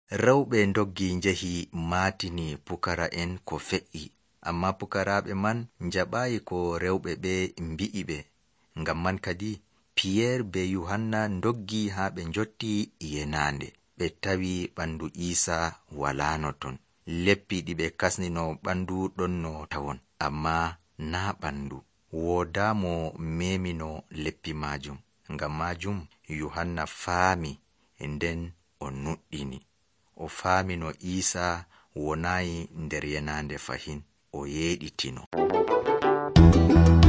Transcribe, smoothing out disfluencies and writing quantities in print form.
Rewɓe ndoggi njehi maatini pukara'en ko fe'i, amma pukaraaɓe man njaɓaayi ko rewɓe ɓe mbi'i ɓe. Ngam man kadi Piyeer be Yohanna ndoggi haa ɓe njotti yenande. Ɓe tawi ɓandu Iisa walaano ton. Leppi ɗi ɓe kasnino ɓandu ɗonno tawon, amma naa ɓandu. Woodamo memino leppi majum. Ngam majum Yohanna faami, nden o nuɗɗini. O faami no Iisa wonayi nder yenande fahin. O yeɗitino.